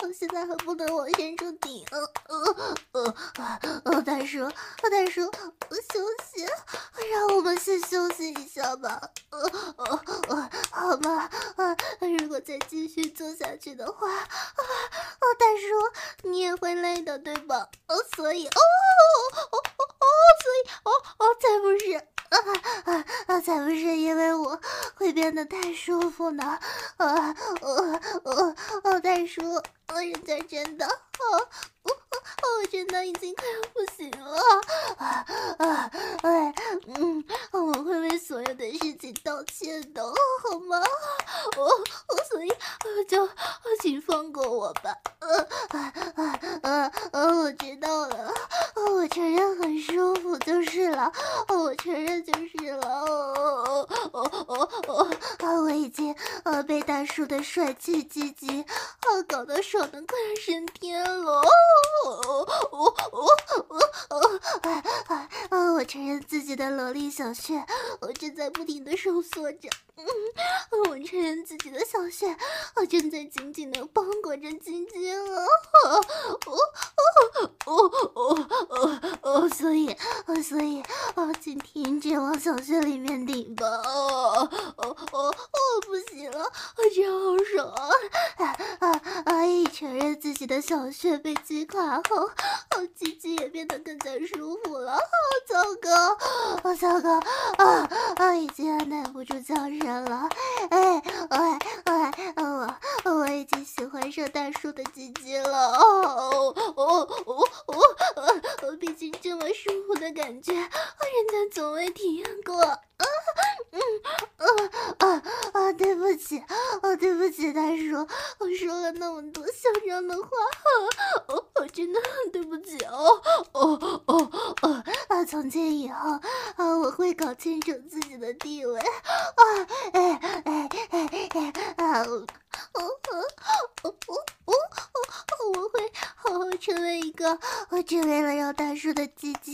现在还不能往前处顶。大叔，大叔，休息，让我们先休息一下吧。好吧，如果再继续做下去的话，大叔你也会累的，对吧？所以，才不是。才不是因为我会变得太舒服呢。大叔，人家真的，我真的已经快要不行了。我会为所有的事情道歉的，好吗？所以就请放过我吧。我知道了，我承认很舒服就是了，我承认就是了。我已经被大叔的帅气鸡鸡搞得爽得快要升天了。我承认自己的萝莉小穴正在不停的收缩着。我承认自己的小穴正在紧紧的包裹着鸡鸡了。所以，请停止往小穴里面顶吧。不行了，真好爽啊！一承认自己的小穴被击垮后，鸡鸡也变得更加舒服了。糟糕已经按耐不住叫声了。我已经喜欢上大叔的鸡鸡了。毕竟这么舒服的感觉，人家从未体验过。对不起，大叔，我说了那么多嚣张的话，我真的很对不起从今以后，我会搞清楚自己的地位。我会好好成为一个只为了让大叔的鸡鸡